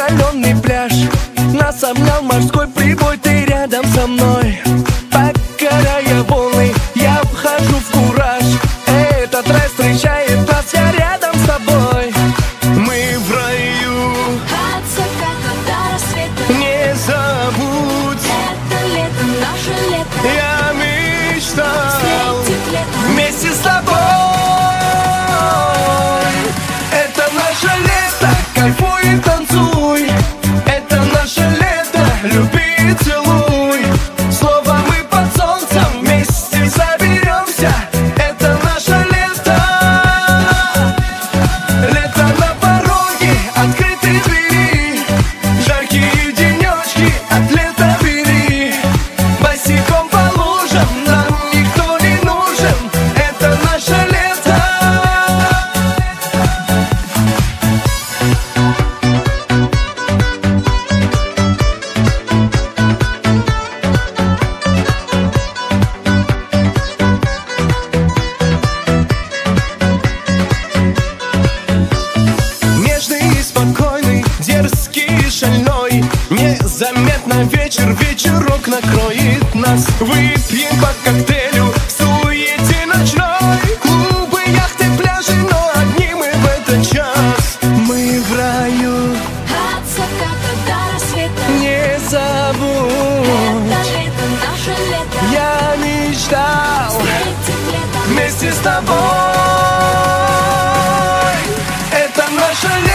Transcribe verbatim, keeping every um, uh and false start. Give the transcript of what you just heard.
соленый пляж. Нас обнял морской прибой, ты рядом со мной. Покоряя волны, я вхожу в кураж. Этот рай встречает нас, я рядом с тобой. Мы в раю. От заката до рассвета. Не забудь, Это лето, наше лето. я мечтал Встретить лето вместе с тобой. Это наше лето, кайфуй и танцуй. Это наше лето, люби и целуй. Снова мы под солнцем вместе соберемся. Это наше лето. Лето на пороге, открытые двери. Жаркие денечки, от лета бери. Босиком по лужам, нам никто не нужен. Это наше лето. Нежный и спокойный, дерзкий и шальной. Незаметно вечер, вечерок накроет нас. Выпьем по коктейлю в суете ночной. Клубы, яхты, пляжи, но одни мы в этот час. Мы в раю, От заката до рассвета. не забудь. Это лето, наше лето. Я мечтал Встретить лето вместе с тобой. Это наше лето.